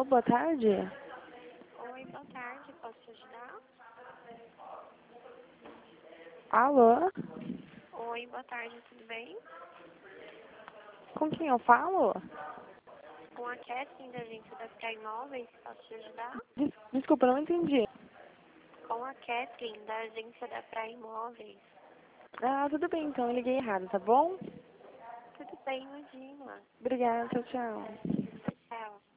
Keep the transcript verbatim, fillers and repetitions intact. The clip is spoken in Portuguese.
Alô, boa tarde. Oi, boa tarde, posso te ajudar? Alô, Oi, boa tarde, tudo bem? com quem eu falo? Com a Kathleen da agência da Praia Imóveis, posso te ajudar? Des Desculpa, não entendi. Com a Kathleen da agência da Praia Imóveis. Ah, tudo bem, então eu liguei errado, tá bom? Tudo bem, imagina. Obrigada, tchau, tchau. Tchau, tchau.